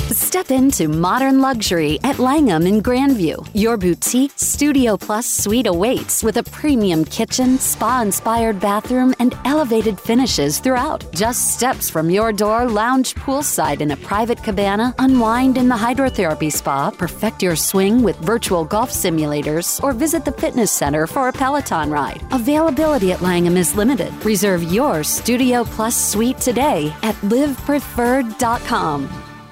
Step into modern luxury at Langham in Grandview. Your boutique Studio Plus suite awaits with a premium kitchen, spa-inspired bathroom, and elevated finishes throughout. Just steps from your door, lounge poolside in a private cabana, unwind in the hydrotherapy spa, perfect your swing with virtual golf simulators, or visit the fitness center for a Peloton ride. Availability at Langham is limited. Reserve your Studio Plus suite today at livepreferred.com.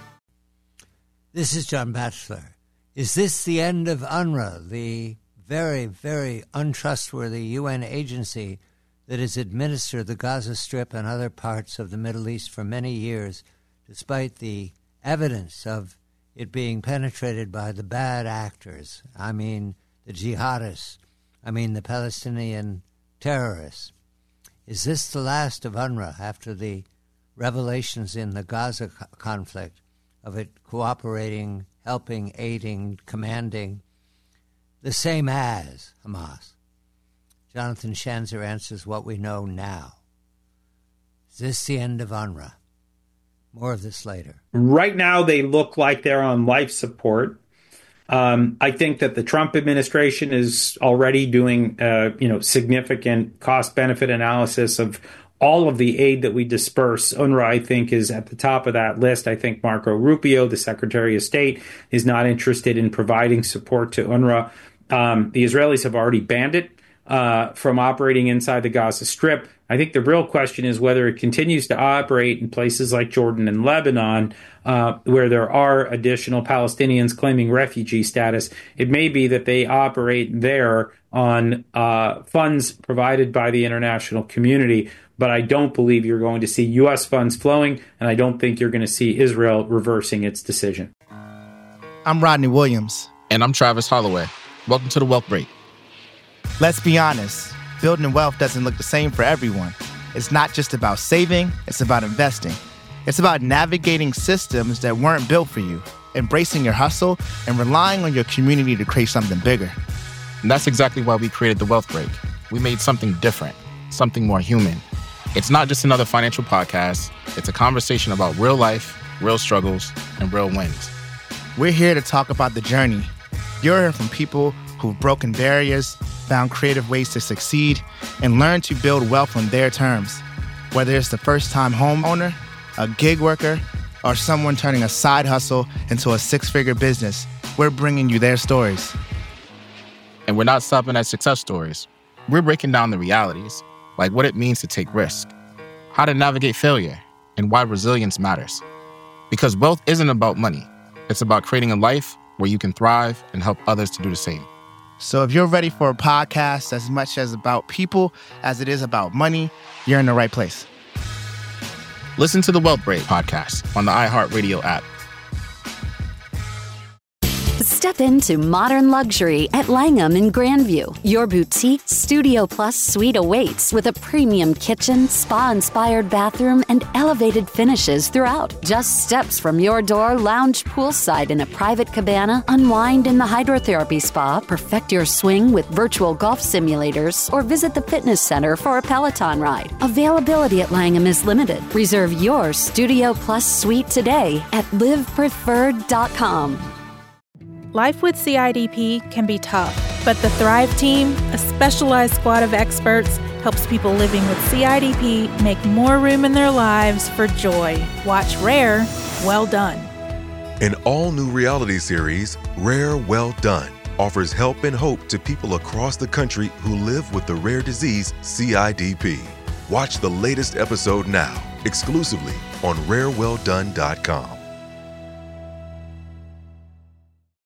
This is John Batchelor. Is this the end of UNRWA, the very, very untrustworthy UN agency that has administered the Gaza Strip and other parts of the Middle East for many years, despite the evidence of it being penetrated by the bad actors? I mean, the jihadists. I mean, the Palestinian terrorists. Is this the last of UNRWA after the revelations in the Gaza conflict of it cooperating, helping, aiding, commanding, the same as Hamas? Jonathan Schanzer answers what we know now. Is this the end of UNRWA? More of this later. Right now, they look like they're on life support. I think that the Trump administration is already doing, significant cost-benefit analysis of all of the aid that we disperse. UNRWA, I think, is at the top of that list. I think Marco Rubio, the Secretary of State, is not interested in providing support to UNRWA. The Israelis have already banned it from operating inside the Gaza Strip. I think the real question is whether it continues to operate in places like Jordan and Lebanon, where there are additional Palestinians claiming refugee status. It may be that they operate there on funds provided by the international community, but I don't believe you're going to see U.S. funds flowing, and I don't think you're going to see Israel reversing its decision. I'm Rodney Williams. And I'm Travis Holloway. Welcome to The Wealth Break. Let's be honest. Building wealth doesn't look the same for everyone. It's not just about saving, it's about investing. It's about navigating systems that weren't built for you, embracing your hustle, and relying on your community to create something bigger. And that's exactly why we created The Wealth Break. We made something different, something more human. It's not just another financial podcast. It's a conversation about real life, real struggles, and real wins. We're here to talk about the journey. You're hearing from people who've broken barriers, found creative ways to succeed, and learned to build wealth on their terms. Whether it's the first-time homeowner, a gig worker, or someone turning a side hustle into a six-figure business, we're bringing you their stories. And we're not stopping at success stories. We're breaking down the realities, like what it means to take risk, how to navigate failure, and why resilience matters. Because wealth isn't about money. It's about creating a life where you can thrive and help others to do the same. So if you're ready for a podcast as much as about people as it is about money, you're in the right place. Listen to the Wealth Break podcast on the iHeartRadio app. Step into modern luxury at Langham in Grandview. Your boutique Studio Plus suite awaits with a premium kitchen, spa-inspired bathroom, and elevated finishes throughout. Just steps from your door, lounge poolside in a private cabana, unwind in the hydrotherapy spa, perfect your swing with virtual golf simulators, or visit the fitness center for a Peloton ride. Availability at Langham is limited. Reserve your Studio Plus suite today at livepreferred.com. Life with CIDP can be tough, but the Thrive Team, a specialized squad of experts, helps people living with CIDP make more room in their lives for joy. Watch Rare, Well Done. An all-new reality series, Rare, Well Done, offers help and hope to people across the country who live with the rare disease CIDP. Watch the latest episode now, exclusively on RareWellDone.com.